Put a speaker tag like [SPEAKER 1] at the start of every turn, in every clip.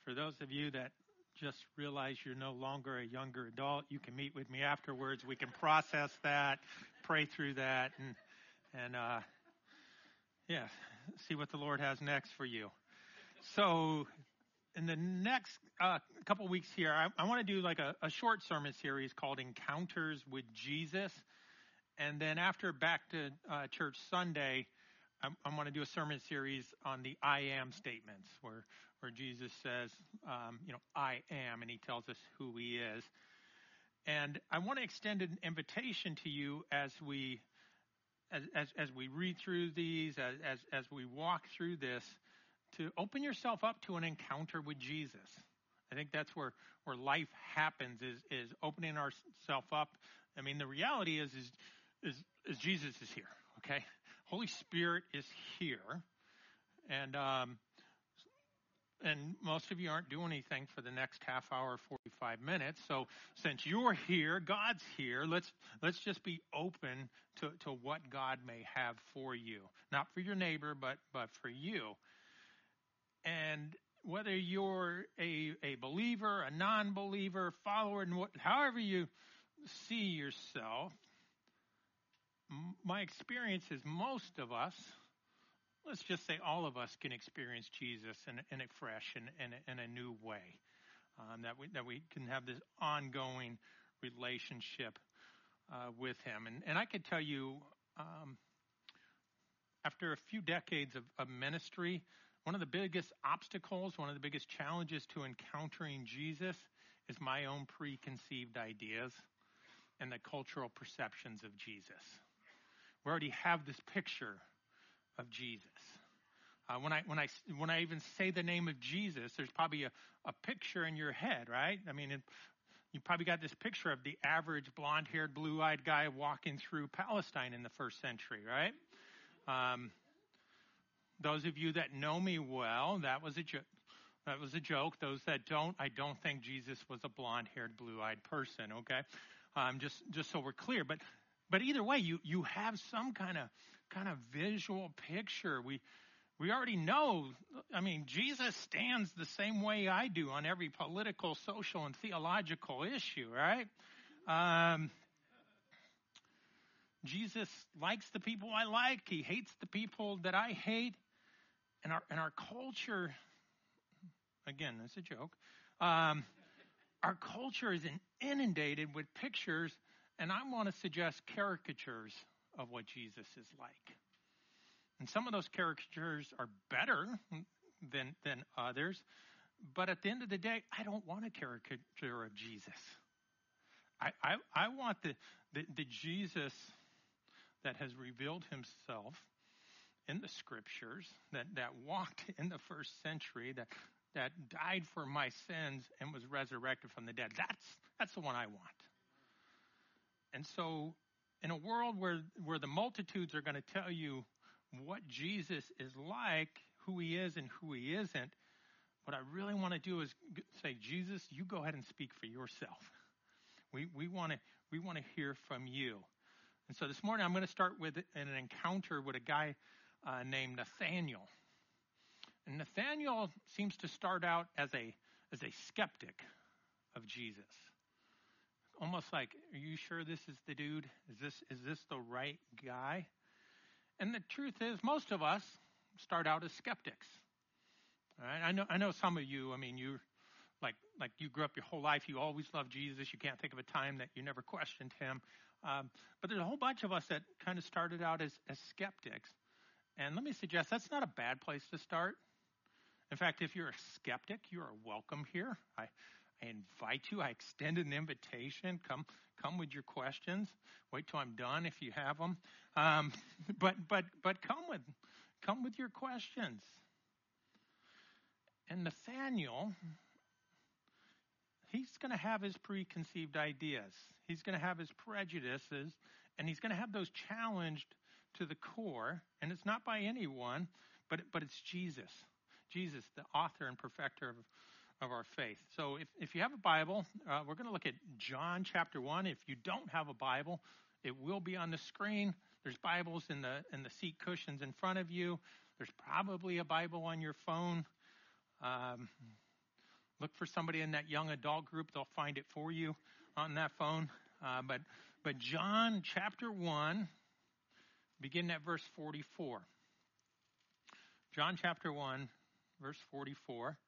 [SPEAKER 1] For those of you that just realize you're no longer a younger adult, you can meet with me afterwards. We can process that, pray through that, and see what the Lord has next for you. So in the next couple weeks here, I want to do like a short sermon series called Encounters with Jesus. And then after Back to Church Sunday, I want to do a sermon series on the I am statements where Jesus says, I am, and he tells us who he is. And I want to extend an invitation to you as we read through these, as we walk through this, to open yourself up to an encounter with Jesus. I think that's where life happens, is opening ourselves up. I mean, the reality is Jesus is here, okay? Holy Spirit is here. And most of you aren't doing anything for the next half hour, 45 minutes. So since you're here, God's here, let's just be open to what God may have for you. Not for your neighbor, but for you. And whether you're a believer, a non-believer, follower, and however you see yourself, my experience is most of us, let's just say all of us, can experience Jesus in a fresh and in a new way. That we can have this ongoing relationship with him. And I could tell you, after a few decades of ministry, one of the biggest obstacles, one of the biggest challenges to encountering Jesus is my own preconceived ideas and the cultural perceptions of Jesus. We already have this picture of Jesus. When I even say the name of Jesus, there's probably a picture in your head, right? I mean, you probably got this picture of the average blonde-haired, blue-eyed guy walking through Palestine in the first century, right? Those of you that know me well, that was a joke. Those that don't, I don't think Jesus was a blonde-haired, blue-eyed person. Okay, just so we're clear. But either way, you have some kind of visual picture. We already know. I mean, Jesus stands the same way I do on every political, social, and theological issue, right? Jesus likes the people I like. He hates the people that I hate. And our culture, again, that's a joke. Our culture is inundated with pictures, and I want to suggest caricatures of what Jesus is like. And some of those caricatures are better than others. But at the end of the day, I don't want a caricature of Jesus. I want the Jesus that has revealed himself in the scriptures, that walked in the first century, that died for my sins and was resurrected from the dead. That's the one I want. And so in a world where the multitudes are going to tell you what Jesus is like, who he is and who he isn't, what I really want to do is say, Jesus, you go ahead and speak for yourself. We want to hear from you. And so this morning I'm going to start with an encounter with a guy named Nathaniel. And Nathaniel seems to start out as a skeptic of Jesus. Almost like, are you sure this is the dude? Is this the right guy? And the truth is, most of us start out as skeptics. All right? I know some of you, I mean, you like you grew up your whole life, you always loved Jesus. You can't think of a time that you never questioned him. But there's a whole bunch of us that kind of started out as skeptics. And let me suggest that's not a bad place to start. In fact, if you're a skeptic, you are welcome here. I invite you. I extend an invitation. Come with your questions. Wait till I'm done if you have them. But come with your questions. And Nathaniel, he's going to have his preconceived ideas. He's going to have his prejudices, and he's going to have those challenged to the core. And it's not by anyone, but it's Jesus. Jesus, the author and perfecter of our faith. So if you have a Bible, we're going to look at John chapter 1. If you don't have a Bible, it will be on the screen. There's Bibles in the seat cushions in front of you. There's probably a Bible on your phone. Look for somebody in that young adult group. They'll find it for you on that phone. But John chapter 1, begin at verse 44. John chapter 1, verse 44.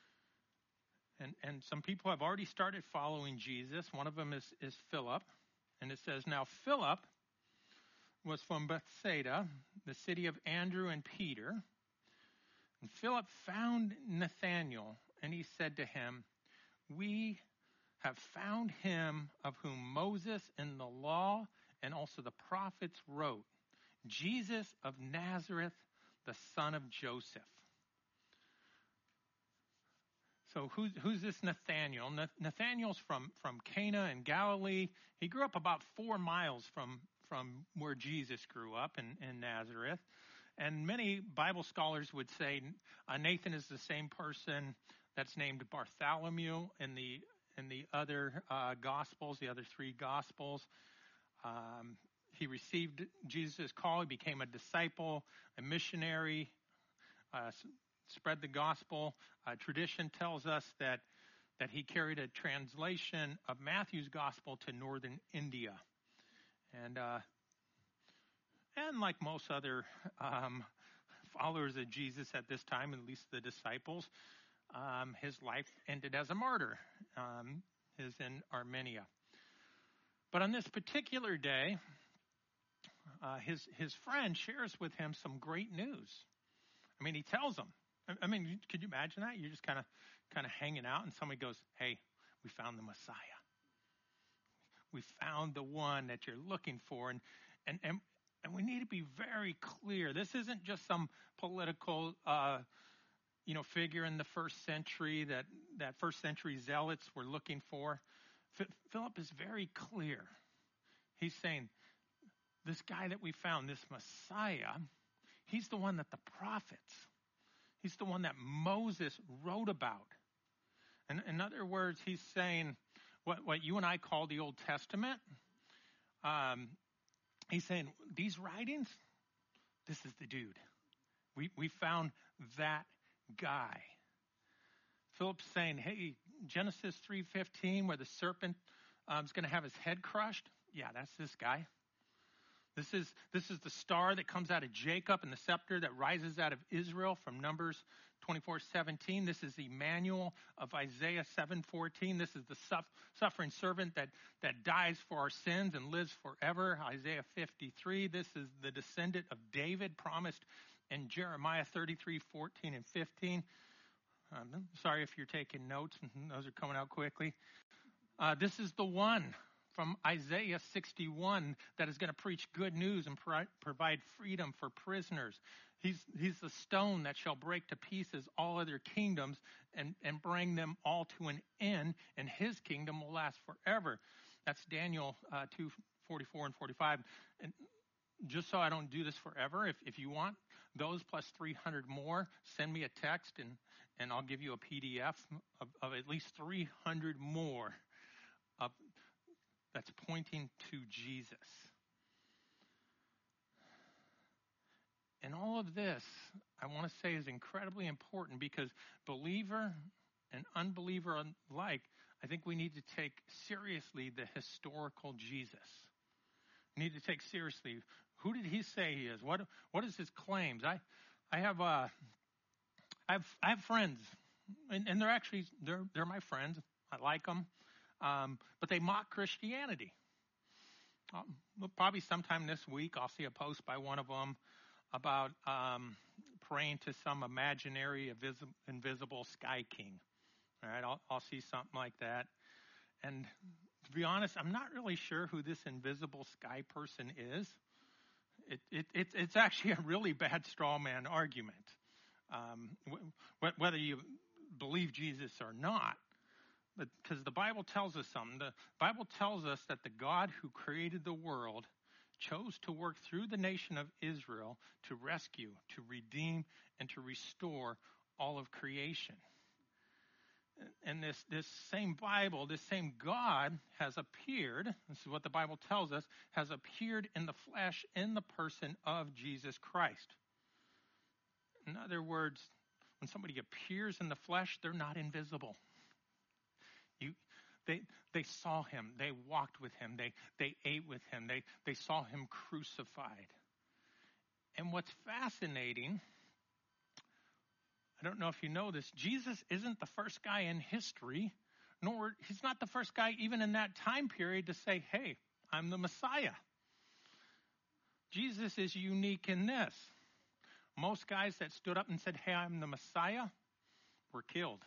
[SPEAKER 1] And some people have already started following Jesus. One of them is Philip. And it says, now Philip was from Bethsaida, the city of Andrew and Peter. And Philip found Nathanael, and he said to him, we have found him of whom Moses in the law and also the prophets wrote, Jesus of Nazareth, the son of Joseph. So who's this Nathanael? Nathanael's from Cana in Galilee. He grew up about 4 miles from where Jesus grew up in Nazareth. And many Bible scholars would say Nathan is the same person that's named Bartholomew in the other Gospels, the other 3 Gospels. He received Jesus' call. He became a disciple, a missionary, spread the gospel. Tradition tells us that he carried a translation of Matthew's gospel to northern India. And like most other followers of Jesus at this time, at least the disciples, his life ended as a martyr. Is in Armenia. But on this particular day, his friend shares with him some great news. I mean, he tells him. I mean, could you imagine that? You're just kind of hanging out, and somebody goes, "Hey, we found the Messiah. We found the one that you're looking for." And we need to be very clear. This isn't just some political, figure in the first century that first century zealots were looking for. Philip is very clear. He's saying, this guy that we found, this Messiah, he's the one that the prophets, he's the one that Moses wrote about. And in other words, he's saying what you and I call the Old Testament. He's saying, these writings, this is the dude. We found that guy. Philip's saying, hey, Genesis 3:15, where the serpent is going to have his head crushed. Yeah, that's this guy. This is the star that comes out of Jacob and the scepter that rises out of Israel from Numbers 24:17. This is Emmanuel of Isaiah 7:14. This is the suffering servant that dies for our sins and lives forever. Isaiah 53. This is the descendant of David promised in Jeremiah 33:14 and 15. Sorry if you're taking notes. Those are coming out quickly. This is the one from Isaiah 61 that is going to preach good news and provide freedom for prisoners. He's the stone that shall break to pieces all other kingdoms and bring them all to an end, and his kingdom will last forever. That's Daniel 2:44 and 45. And just so I don't do this forever, if you want those plus 300 more, send me a text and I'll give you a PDF of at least 300 more that's pointing to Jesus. And all of this, I want to say, is incredibly important because believer and unbeliever alike, I think we need to take seriously the historical Jesus. We need to take seriously, who did he say he is? What is his claims? I have friends, and they're my friends. I like them, but they mock Christianity. Probably sometime this week, I'll see a post by one of them about praying to some imaginary, invisible sky king. All right, I'll see something like that. And to be honest, I'm not really sure who this invisible sky person is. It's actually a really bad straw man argument. Whether you believe Jesus or not, because the Bible tells us something. The Bible tells us that the God who created the world chose to work through the nation of Israel to rescue, to redeem, and to restore all of creation. And this same Bible, this same God has appeared, this is what the Bible tells us, has appeared in the flesh in the person of Jesus Christ. In other words, when somebody appears in the flesh, they're not invisible. You, they saw him. They walked with him. They ate with him. They saw him crucified. And what's fascinating, I don't know if you know this, Jesus isn't the first guy in history, nor he's not the first guy even in that time period to say, hey, I'm the Messiah. Jesus is unique in this. Most guys that stood up and said, hey, I'm the Messiah, were killed.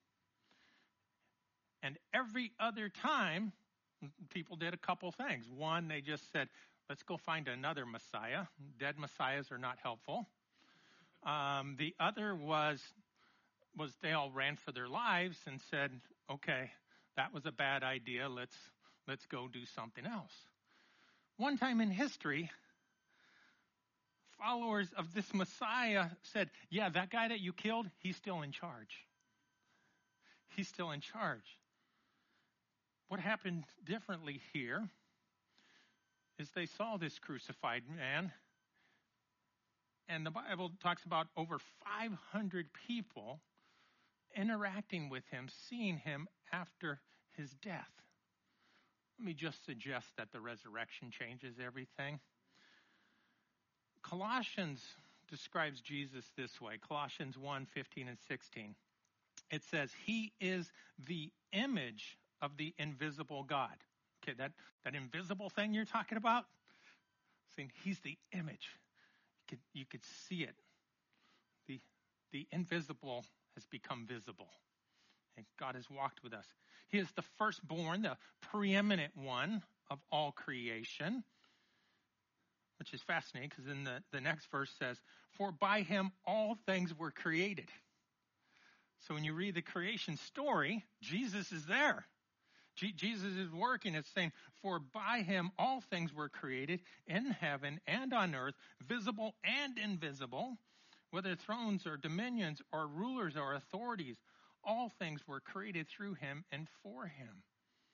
[SPEAKER 1] And every other time, people did a couple things. One, they just said, let's go find another Messiah. Dead Messiahs are not helpful. The other was they all ran for their lives and said, okay, that was a bad idea. Let's go do something else. One time in history, followers of this Messiah said, yeah, that guy that you killed, he's still in charge. He's still in charge. What happened differently here is they saw this crucified man, and the Bible talks about over 500 people interacting with him, seeing him after his death. Let me just suggest that the resurrection changes everything. Colossians describes Jesus this way. Colossians 1:15 and 16. It says, he is the image of the invisible God. Okay, that invisible thing you're talking about, saying he's the image. You could see it. The invisible has become visible. And God has walked with us. He is the firstborn, the preeminent one of all creation, which is fascinating because then the next verse says, for by him all things were created. So when you read the creation story, Jesus is there. Jesus is working. It's saying, for by him all things were created in heaven and on earth, visible and invisible, whether thrones or dominions or rulers or authorities, all things were created through him and for him.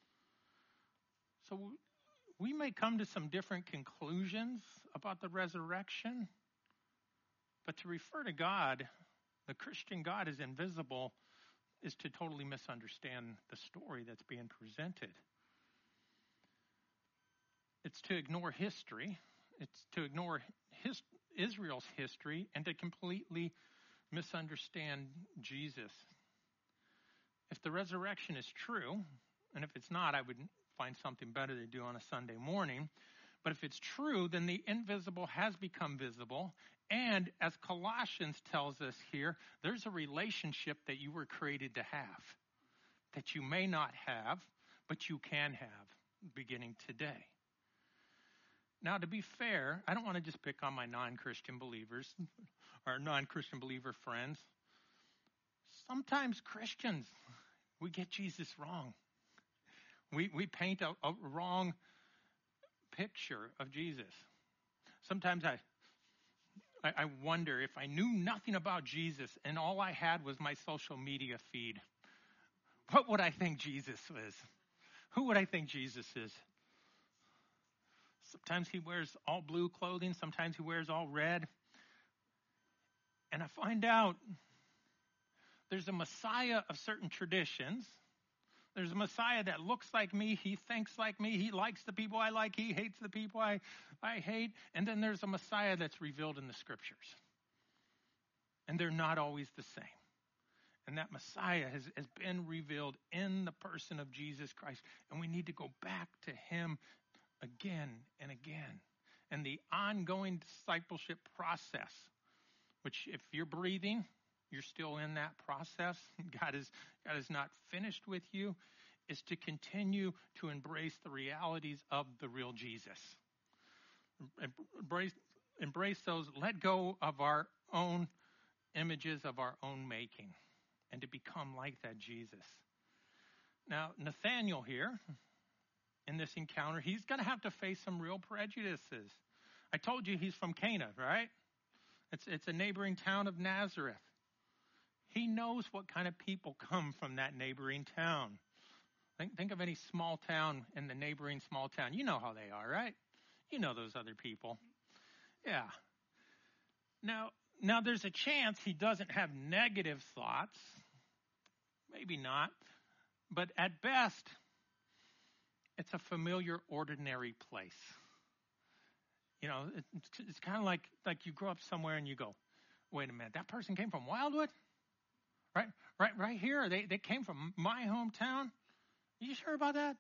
[SPEAKER 1] So we may come to some different conclusions about the resurrection, but to refer to God, the Christian God is invisible, is to totally misunderstand the story that's being presented. It's to ignore history. It's to ignore Israel's history and to completely misunderstand Jesus. If the resurrection is true, and if it's not, I would find something better to do on a Sunday morning. But if it's true, then the invisible has become visible. And as Colossians tells us here, there's a relationship that you were created to have, that you may not have, but you can have beginning today. Now, to be fair, I don't want to just pick on my non-Christian believers or non-Christian believer friends. Sometimes Christians, we get Jesus wrong. We paint a wrong picture of Jesus. Sometimes I wonder if I knew nothing about Jesus and all I had was my social media feed, what would I think Jesus is? Who would I think Jesus is? Sometimes he wears all blue clothing. Sometimes he wears all red. And I find out there's a Messiah of certain traditions. There's a Messiah that looks like me. He thinks like me. He likes the people I like. He hates the people I hate. And then there's a Messiah that's revealed in the scriptures. And they're not always the same. And that Messiah has been revealed in the person of Jesus Christ. And we need to go back to him again and again. And the ongoing discipleship process, which if you're breathing, you're still in that process. God is not finished with you, is to continue to embrace the realities of the real Jesus. Embrace those, let go of our own images of our own making, and to become like that Jesus. Now, Nathanael here, in this encounter, he's going to have to face some real prejudices. I told you he's from Cana, right? It's a neighboring town of Nazareth. He knows what kind of people come from that neighboring town. Think of any small town in the neighboring small town. You know how they are, right? You know those other people. Yeah. Now there's a chance he doesn't have negative thoughts. Maybe not. But at best, it's a familiar, ordinary place. You know, it's kind of like you grow up somewhere and you go, wait a minute, that person came from Wildwood? Right here. They came from my hometown. You sure about that?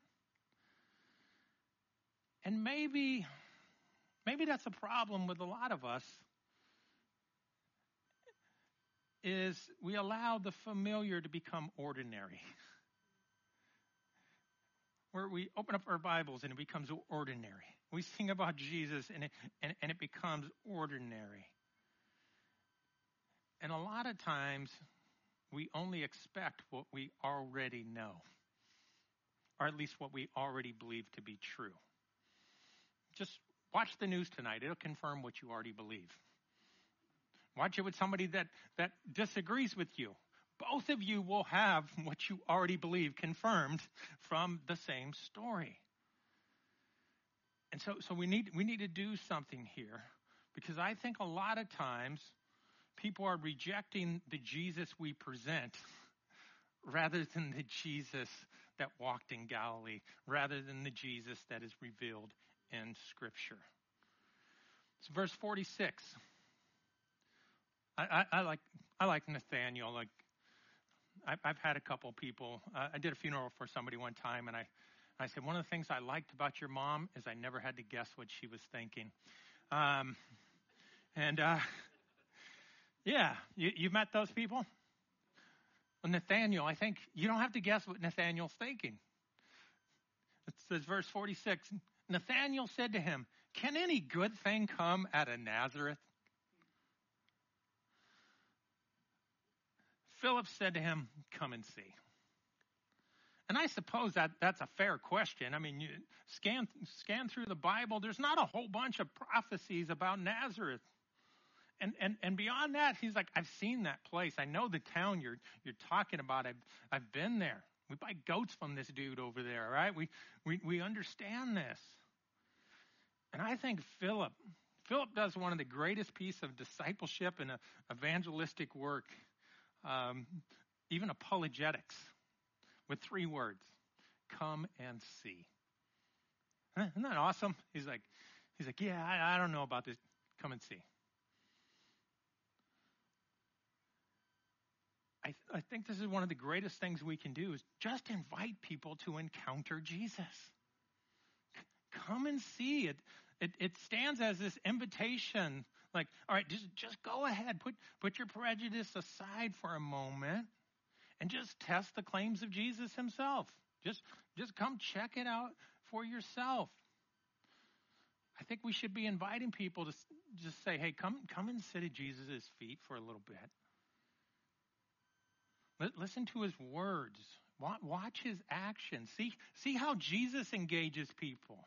[SPEAKER 1] And maybe that's a problem with a lot of us, is we allow the familiar to become ordinary. Where we open up our Bibles and it becomes ordinary. We sing about Jesus and it becomes ordinary. And a lot of times we only expect what we already know, or at least what we already believe to be true. Just watch the news tonight. It'll confirm what you already believe. Watch it with somebody that disagrees with you. Both of you will have what you already believe confirmed from the same story. And so we need to do something here, because I think a lot of times people are rejecting the Jesus we present rather than the Jesus that walked in Galilee, rather than the Jesus that is revealed in Scripture. So verse 46. I like Nathaniel. Like I've had a couple people. I did a funeral for somebody one time, and I said, one of the things I liked about your mom is I never had to guess what she was thinking. Yeah, you met those people? Well, Nathaniel, I think you don't have to guess what Nathaniel's thinking. It says, verse 46, Nathaniel said to him, can any good thing come out of Nazareth? Philip said to him, come and see. And I suppose that's a fair question. I mean, you scan through the Bible, there's not a whole bunch of prophecies about Nazareth. And beyond that, he's like, I've seen that place. I know the town you're talking about. I've been there. We buy goats from this dude over there, right? We understand this. And I think Philip does one of the greatest pieces of discipleship and evangelistic work, even apologetics, with 3 words: come and see. Isn't that awesome? He's like, yeah, I don't know about this. Come and see. I think this is one of the greatest things we can do, is just invite people to encounter Jesus. Come and see it. It stands as this invitation. Like, all right, just go ahead. Put your prejudice aside for a moment and just test the claims of Jesus himself. Just come check it out for yourself. I think we should be inviting people to just say, hey, come and sit at Jesus' feet for a little bit. Listen to his words. Watch his actions. See how Jesus engages people.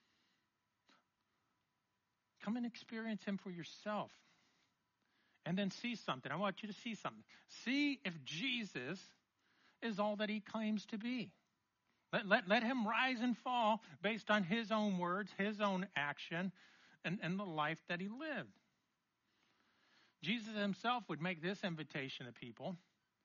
[SPEAKER 1] Come and experience him for yourself. And then see something. I want you to see something. See if Jesus is all that he claims to be. Let him rise and fall based on his own words, his own action, and the life that he lived. Jesus himself would make this invitation to people.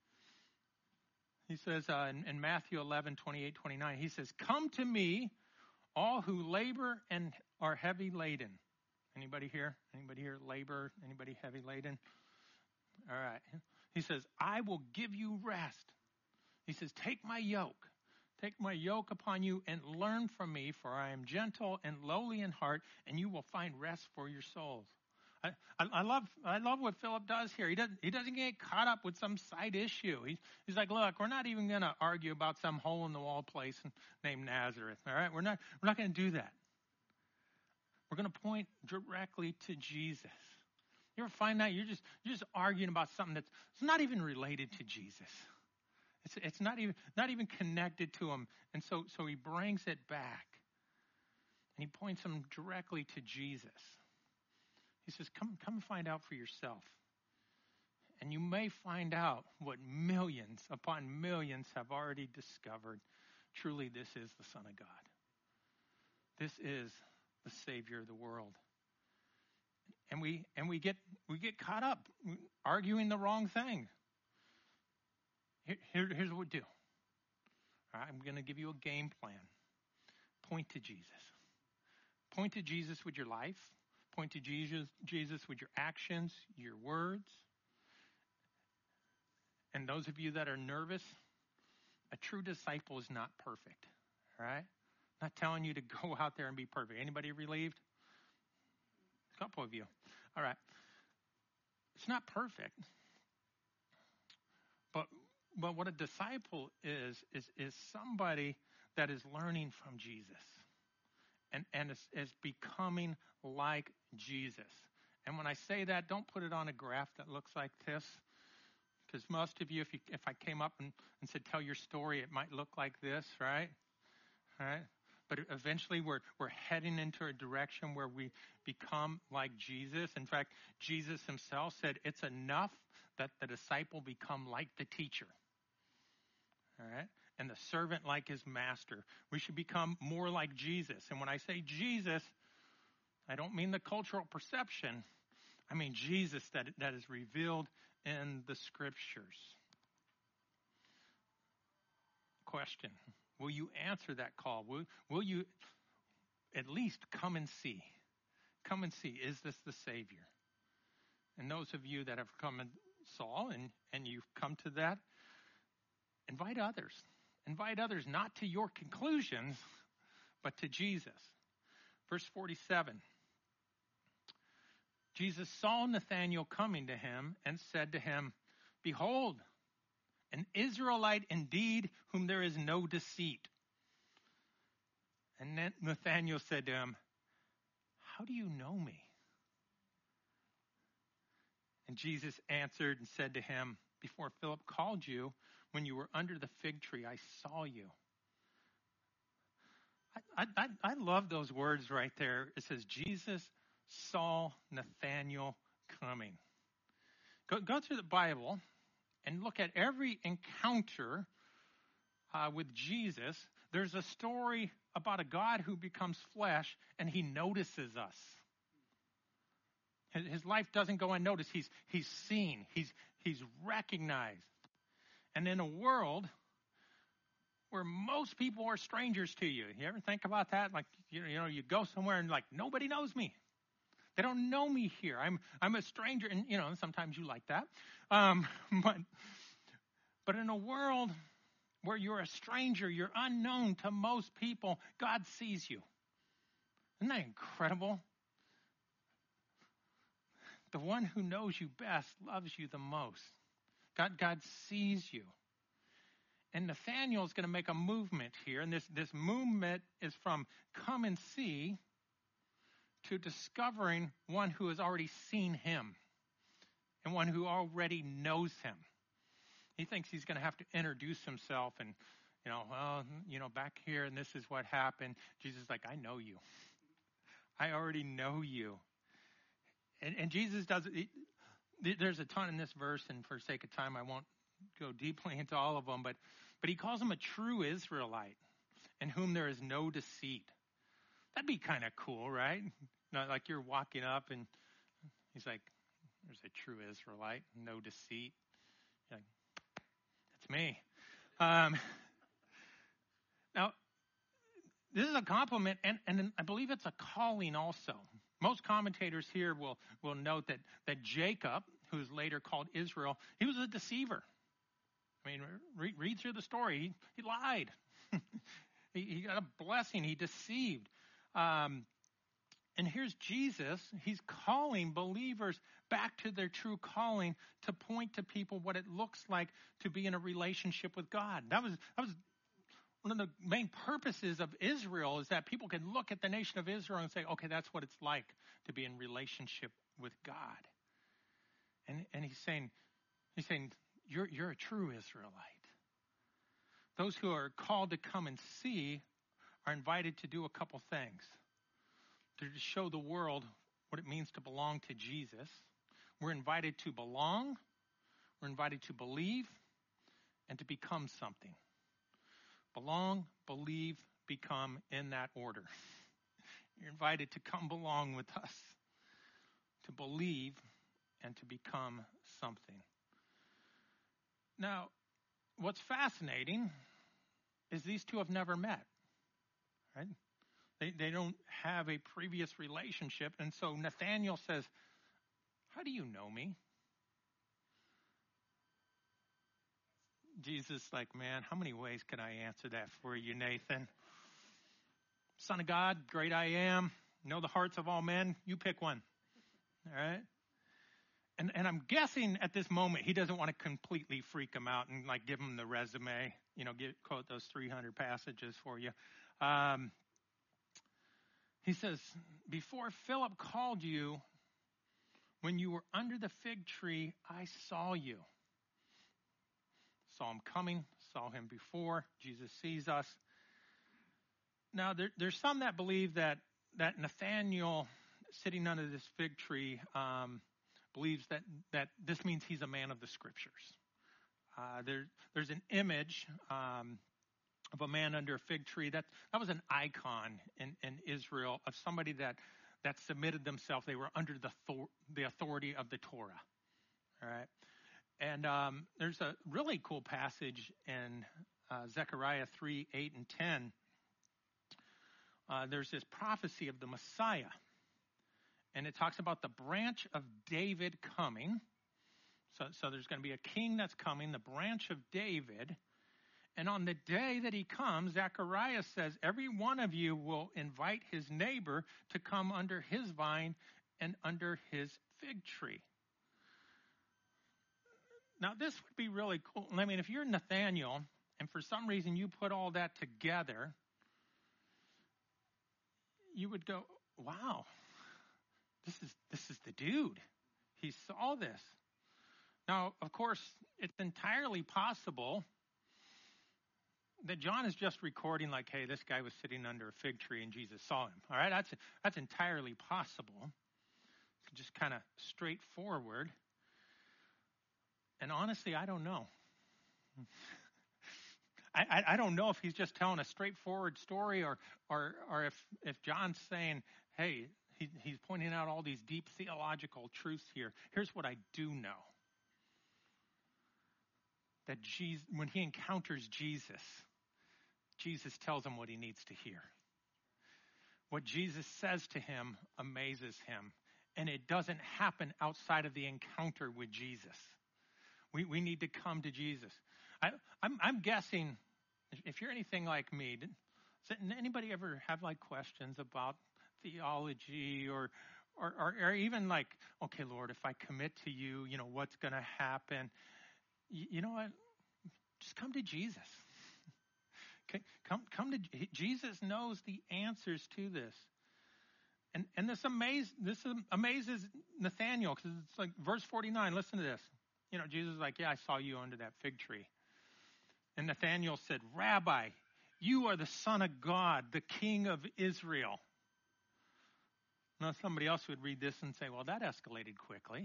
[SPEAKER 1] He says in Matthew 11, 28, 29, he says, come to me, all who labor and are heavy laden. Anybody here? Anybody here labor? Anybody heavy laden? All right. He says, I will give you rest. He says, take my yoke upon you and learn from me, for I am gentle and lowly in heart, and you will find rest for your souls. I love what Philip does here. He doesn't get caught up with some side issue. He's like, look, we're not even going to argue about some hole in the wall place named Nazareth. All right, we're not going to do that. We're going to point directly to Jesus. You ever find that you're just arguing about something that's not even related to Jesus? It's not even connected to him, and so he brings it back, and he points them directly to Jesus. He says, come find out for yourself. And you may find out what millions upon millions have already discovered. Truly, this is the Son of God. This is the Savior of the world. And we get caught up arguing the wrong thing. Here's what we do. All right, I'm going to give you a game plan. Point to Jesus. Point to Jesus with your life. Point to Jesus with your actions, your words. And those of you that are nervous, a true disciple is not perfect. All right? Not telling you to go out there and be perfect. Anybody relieved? A couple of you. All right. It's not perfect. But what a disciple is somebody that is learning from Jesus and is becoming like Jesus. And when I say that, don't put it on a graph that looks like this. Because most of you, if I came up and said, tell your story, it might look like this, right? All right? But eventually we're heading into a direction where we become like Jesus. In fact, Jesus himself said it's enough that the disciple become like the teacher. All right? And the servant like his master. We should become more like Jesus. And when I say Jesus, I don't mean the cultural perception. I mean Jesus that is revealed in the scriptures. Question. Will you answer that call? Will you at least come and see? Come and see. Is this the Savior? And those of you that have come and saw and you've come to that, invite others. Invite others not to your conclusions, but to Jesus. Verse 47. Jesus saw Nathanael coming to him and said to him, behold, an Israelite indeed, whom there is no deceit. And then Nathanael said to him, how do you know me? And Jesus answered and said to him, before Philip called you, when you were under the fig tree, I saw you. I love those words right there. It says, Jesus saw Nathanael coming. Go through the Bible and look at every encounter with Jesus. There's a story about a God who becomes flesh and he notices us. His life doesn't go unnoticed. He's seen. He's recognized. And in a world where most people are strangers to you. You ever think about that? Like, you know, you go somewhere and like, nobody knows me. They don't know me here. I'm a stranger. And, you know, sometimes you like that. But in a world where you're a stranger, you're unknown to most people, God sees you. Isn't that incredible? The one who knows you best loves you the most. God sees you. And Nathanael is going to make a movement here. And this movement is from come and see to discovering one who has already seen him and one who already knows him. He thinks he's going to have to introduce himself and, back here and this is what happened. Jesus is like, I know you. I already know you. And Jesus does it. There's a ton in this verse, and for sake of time, I won't go deeply into all of them, but he calls him a true Israelite in whom there is no deceit. That'd be kind of cool, right? Not like you're walking up and he's like, there's a true Israelite, no deceit. You're like, that's me. Now, this is a compliment, and I believe it's a calling also. Most commentators here will note that Jacob, who is later called Israel, he was a deceiver. I mean, read through the story. He lied. he got a blessing. He deceived. And here's Jesus. He's calling believers back to their true calling to point to people what it looks like to be in a relationship with God. That was one of the main purposes of Israel, is that people can look at the nation of Israel and say, okay, that's what it's like to be in relationship with God. And he's saying, you're a true Israelite. Those who are called to come and see are invited to do a couple things. To show the world what it means to belong to Jesus. We're invited to belong, we're invited to believe, and to become something. Belong, believe, become, in that order. You're invited to come belong with us, to believe, and to become something. Now, what's fascinating is these two have never met, right? They don't have a previous relationship. And so Nathanael says, how do you know me? Jesus like, man, how many ways can I answer that for you, Nathan? Son of God, great I am, know the hearts of all men. You pick one. All right? And I'm guessing at this moment he doesn't want to completely freak him out and like give him the resume, quote those 300 passages for you. He says, before Philip called you, when you were under the fig tree, I saw you. Saw him coming, saw him before. Jesus sees us. Now, there's some that believe that Nathanael, sitting under this fig tree, believes that this means he's a man of the scriptures. There's an image of a man under a fig tree. That was an icon in Israel of somebody that submitted themselves. They were under the authority of the Torah. All right. And there's a really cool passage in Zechariah 3, 8, and 10. There's this prophecy of the Messiah. And it talks about the branch of David coming. So there's going to be a king that's coming, the branch of David. And on the day that he comes, Zechariah says, every one of you will invite his neighbor to come under his vine and under his fig tree. Now, this would be really cool. I mean, if you're Nathanael and for some reason you put all that together, you would go, wow, this is the dude. He saw this. Now, of course, it's entirely possible that John is just recording like, hey, this guy was sitting under a fig tree and Jesus saw him. All right, that's entirely possible. Just kind of straightforward. And honestly, I don't know. I don't know if he's just telling a straightforward story or if John's saying, hey, he's pointing out all these deep theological truths here. Here's what I do know. That Jesus, when he encounters Jesus, Jesus tells him what he needs to hear. What Jesus says to him amazes him. And it doesn't happen outside of the encounter with Jesus. We need to come to Jesus. I'm guessing, if you're anything like me, does anybody ever have like questions about theology or even like, okay, Lord, if I commit to you, what's going to happen? You know what? Just come to Jesus. Okay, come to Jesus. Knows the answers to this. And this amazes Nathanael, because it's like verse 49. Listen to this. Jesus is like, yeah, I saw you under that fig tree. And Nathanael said, Rabbi, you are the Son of God, the King of Israel. Now, somebody else would read this and say, well, that escalated quickly.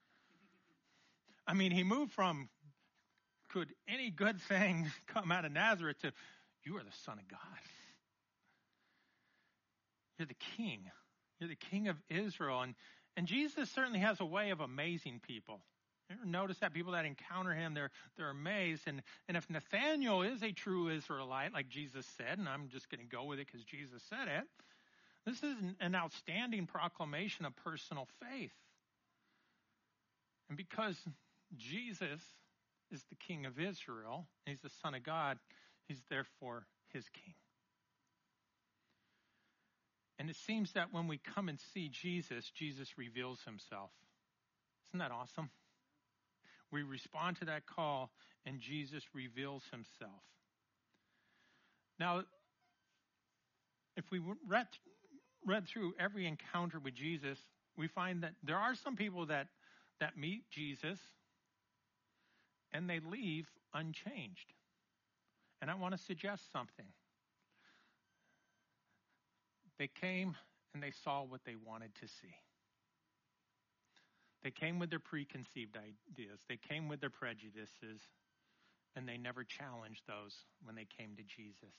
[SPEAKER 1] I mean, he moved from, could any good thing come out of Nazareth, to, you are the Son of God. You're the King. You're the King of Israel. And Jesus certainly has a way of amazing people. You ever notice that people that encounter him, they're amazed. And if Nathanael is a true Israelite, like Jesus said, and I'm just going to go with it because Jesus said it, this is an outstanding proclamation of personal faith. And because Jesus is the King of Israel, and he's the Son of God, he's therefore his King. And it seems that when we come and see Jesus, Jesus reveals himself. Isn't that awesome? We respond to that call, and Jesus reveals himself. Now, if we read through every encounter with Jesus, we find that there are some people that meet Jesus, and they leave unchanged. And I want to suggest something. They came and they saw what they wanted to see. They came with their preconceived ideas. They came with their prejudices, and they never challenged those when they came to Jesus.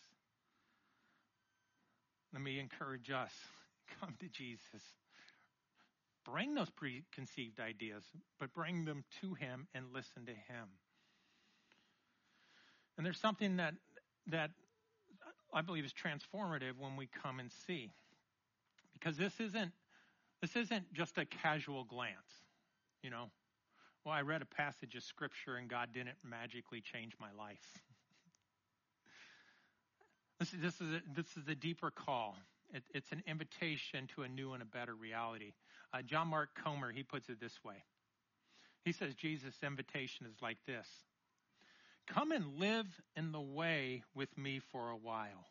[SPEAKER 1] Let me encourage us. Come to Jesus. Bring those preconceived ideas, but bring them to him and listen to him. And there's something that I believe is transformative when we come and see. Because this isn't just a casual glance, you know. Well, I read a passage of scripture and God didn't magically change my life. This is a deeper call. It's an invitation to a new and a better reality. John Mark Comer, he puts it this way. He says Jesus' invitation is like this. Come and live in the way with me for a while.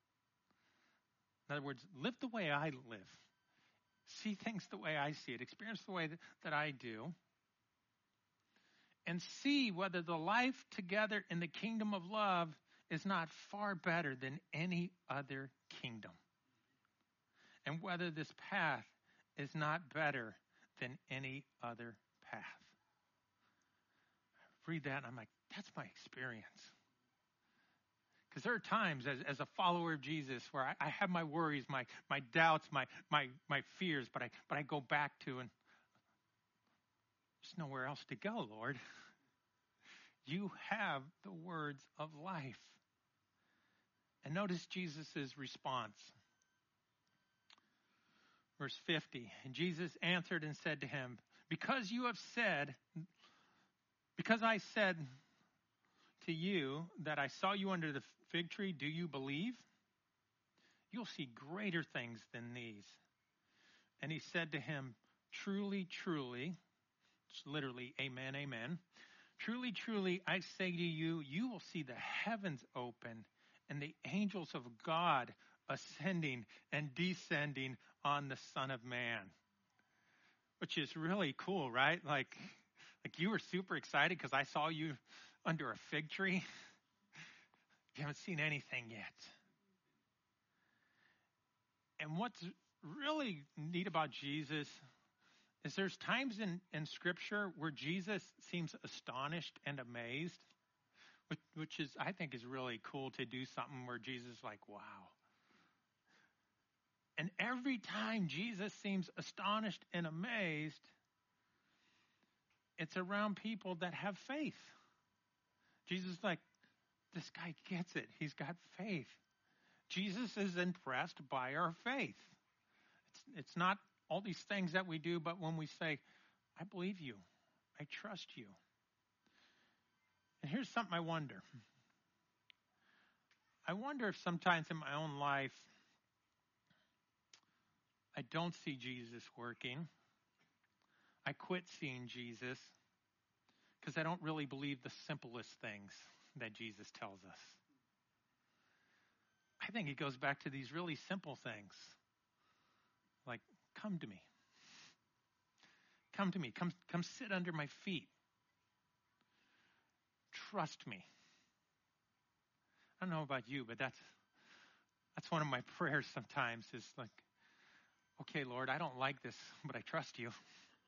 [SPEAKER 1] In other words, live the way I live. See things the way I see it. Experience the way that I do. And see whether the life together in the kingdom of love is not far better than any other kingdom. And whether this path is not better than any other path. I read that and I'm like, that's my experience. Because there are times as a follower of Jesus where I have my worries, my doubts, my fears, but I go back to, and there's nowhere else to go, Lord. You have the words of life. And notice Jesus' response. Verse 50, and Jesus answered and said to him, because I said to you that I saw you under the fig tree, do you believe? You'll see greater things than these. And he said to him, truly, truly, it's literally amen, amen. Truly, truly, I say to you, you will see the heavens open and the angels of God ascending and descending on the Son of Man. Which is really cool, right? Like you were super excited because I saw you under a fig tree. You haven't seen anything yet. And what's really neat about Jesus is there's times in Scripture where Jesus seems astonished and amazed, which is, I think, is really cool to do something where Jesus is like, wow. And every time Jesus seems astonished and amazed, it's around people that have faith. Jesus is like, this guy gets it. He's got faith. Jesus is impressed by our faith. It's not all these things that we do, but when we say, I believe you, I trust you. And here's something I wonder. I wonder if sometimes in my own life, I don't see Jesus working. I quit seeing Jesus because I don't really believe the simplest things that Jesus tells us. I think it goes back to these really simple things. Like, come to me. Come to me. Come sit under my feet. Trust me. I don't know about you, but that's one of my prayers sometimes is like, okay, Lord, I don't like this, but I trust you.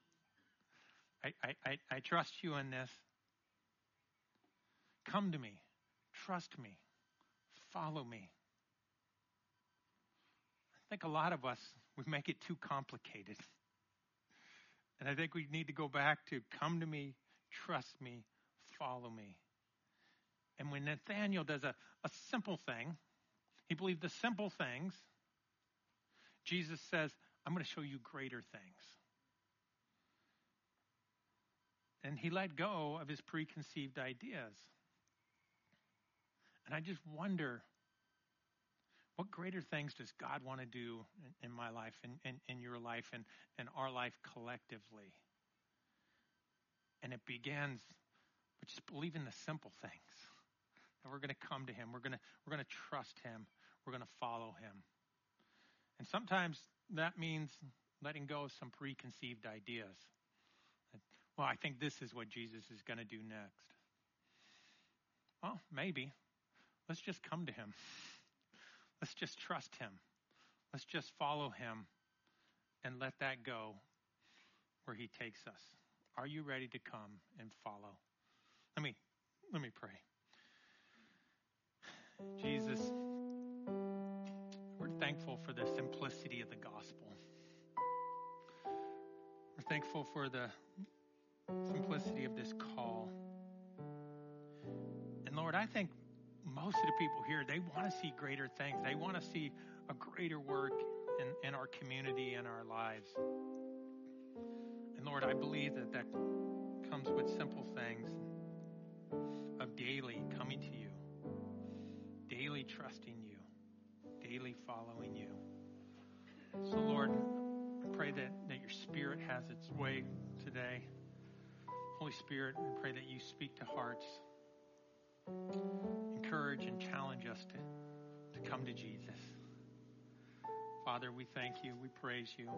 [SPEAKER 1] I trust you in this. Come to me. Trust me. Follow me. I think a lot of us, we make it too complicated. And I think we need to go back to come to me, trust me, follow me. And when Nathanael does a simple thing, he believed the simple things, Jesus says, I'm going to show you greater things. And he let go of his preconceived ideas. And I just wonder, what greater things does God want to do in my life, in your life, and our life collectively? And it begins with just believing the simple things. That we're going to come to him. We're going to trust him. We're going to follow him. And sometimes that means letting go of some preconceived ideas. Well, I think this is what Jesus is going to do next. Well, maybe. Let's just come to him. Let's just trust him. Let's just follow him and let that go where he takes us. Are you ready to come and follow? Let me pray. Jesus, we're thankful for the simplicity of the gospel. We're thankful for the simplicity of this call. And Lord, I think most of the people here, they want to see greater things. They want to see a greater work in our community and our lives. And Lord, I believe that comes with simple things of daily coming to you, daily trusting you, daily following you. So Lord, I pray that your Spirit has its way today. Holy Spirit, I pray that you speak to hearts, encourage and challenge us to come to Jesus. Father, we thank you, we praise you,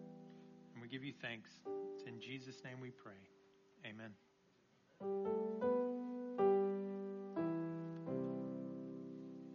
[SPEAKER 1] and we give you thanks. It's in Jesus' name we pray. Amen.